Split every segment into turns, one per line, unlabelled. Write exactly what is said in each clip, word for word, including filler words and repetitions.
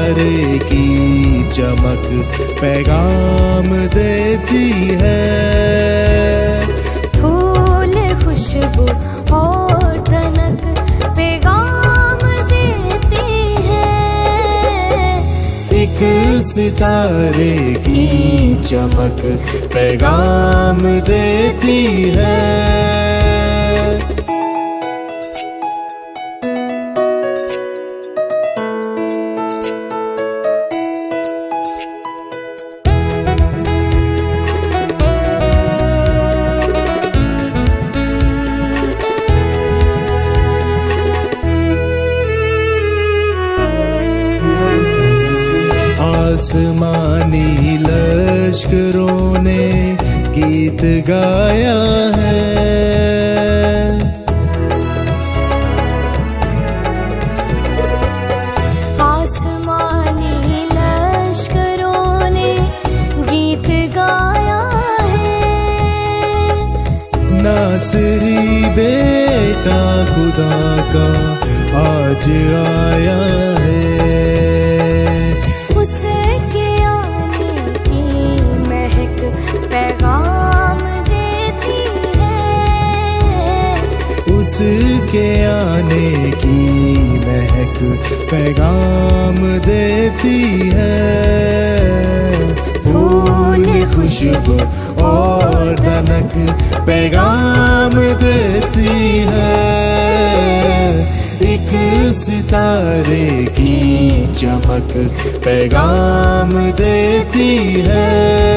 सितारे की चमक पैगाम देती है।
फूल खुशबू और दनक पैगाम देती है।
एक सितारे की चमक पैगाम देती है। आसमानी लश्करों ने गीत गाया है।
आसमानी लश्करों ने गीत गाया है।
नासरी बेटा खुदा का आज आया है। उसके आने की महक पैगाम देती है। फूल खुशबू और दनक पैगाम देती है। एक सितारे की चमक पैगाम देती है।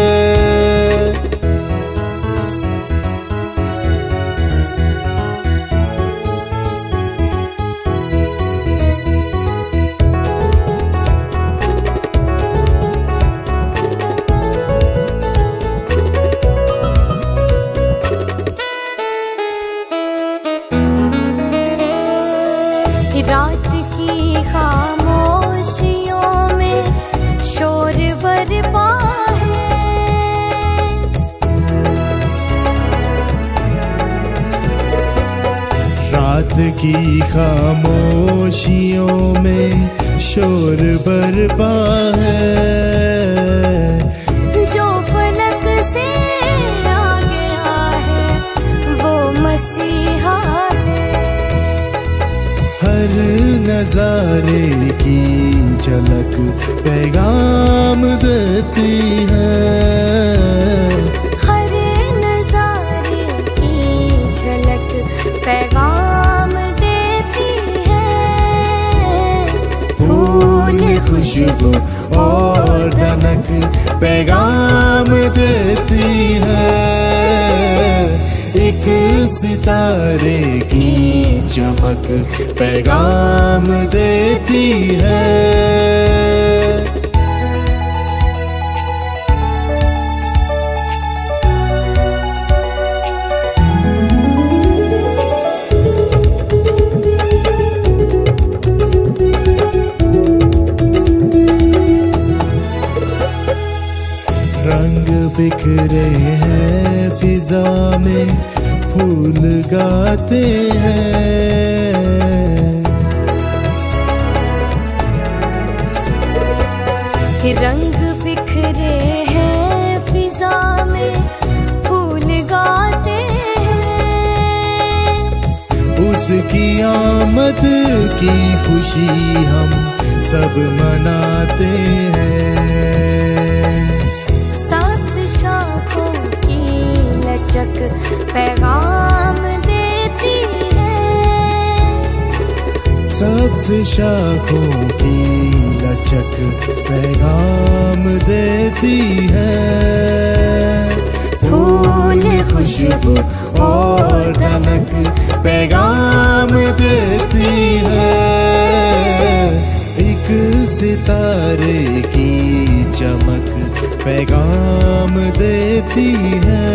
रात की खामोशियों में शोर बरपा है।
रात की खामोशियों में शोर बरपा है।
जो फलक से आ गया है वो मसीहा है।
हर नजारे की झलक पैगाम देती है।
हर नजारे की झलक पैगाम देती है।
फूल खुशबू और दनक पैगाम देती है। एक सितारे की चमक पैगाम देती है। रंग बिखरे हैं फिजा में फूल गाते हैं।
रंग बिखरे हैं फिजा में फूल गाते हैं।
उसकी आमद की खुशी हम सब मनाते हैं।
सब्ज शाखों की लचक पैगाम देती है।
सब्ज शाखों की लचक पैगाम देती है। फूल खुशबू और दनक पैगाम देती है। एक सितारे की चमक पैगाम देती है।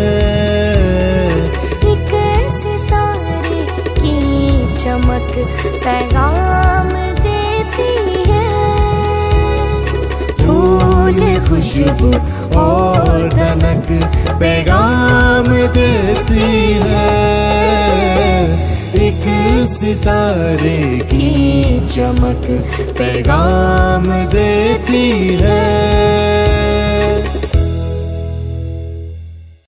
एक सितारे की चमक पैगाम देती है।
फूल खुशबू और दनक पैगाम देती है। एक सितारे की चमक पैगाम देती है।